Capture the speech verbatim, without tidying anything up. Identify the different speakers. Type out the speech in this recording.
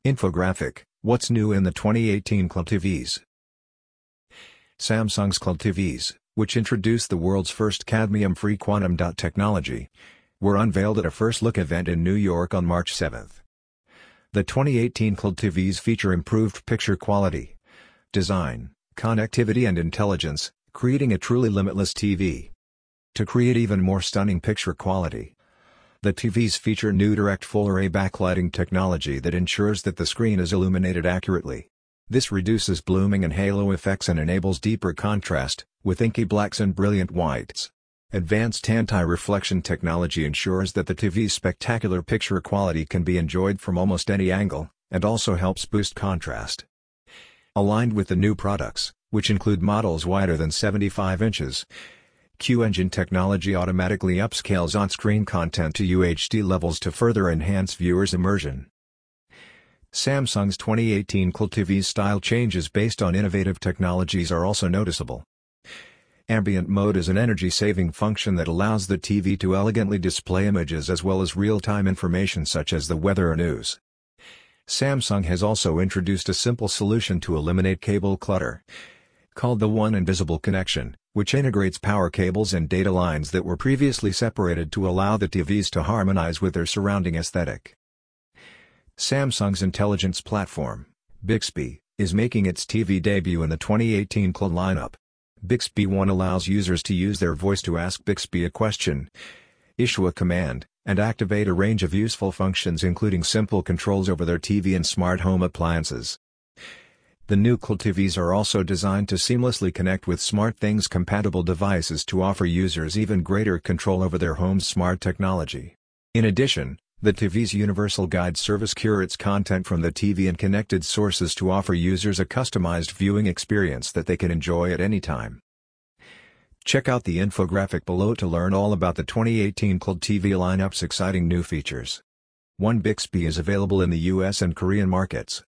Speaker 1: Infographic: What's new in the twenty eighteen C L T Vs? Samsung's C L T Vs, which introduced the world's first cadmium-free quantum dot technology, were unveiled at a first-look event in New York on March seventh. The twenty eighteen C L T Vs feature improved picture quality, design, connectivity and intelligence, creating a truly limitless T V. To create even more stunning picture quality, the T Vs feature new direct full-array backlighting technology that ensures that the screen is illuminated accurately. This reduces blooming and halo effects and enables deeper contrast, with inky blacks and brilliant whites. Advanced anti-reflection technology ensures that the T V's spectacular picture quality can be enjoyed from almost any angle, and also helps boost contrast. Aligned with the new products, which include models wider than seventy-five inches, Q-Engine technology automatically upscales on-screen content to U H D levels to further enhance viewers' immersion. Samsung's twenty eighteen C L T V's style changes based on innovative technologies are also noticeable. Ambient mode is an energy-saving function that allows the T V to elegantly display images as well as real-time information such as the weather or news. Samsung has also introduced a simple solution to eliminate cable clutter, called the One Invisible Connection, which integrates power cables and data lines that were previously separated to allow the T Vs to harmonize with their surrounding aesthetic. Samsung's intelligence platform, Bixby, is making its T V debut in the twenty eighteen C L lineup. Bixby One allows users to use their voice to ask Bixby a question, issue a command, and activate a range of useful functions including simple controls over their T V and smart home appliances. The new C L T Vs are also designed to seamlessly connect with SmartThings-compatible devices to offer users even greater control over their home's smart technology. In addition, the T V's Universal Guide service curates content from the T V and connected sources to offer users a customized viewing experience that they can enjoy at any time. Check out the infographic below to learn all about the twenty eighteen C L T V lineup's exciting new features. One Bixby is available in the U S and Korean markets.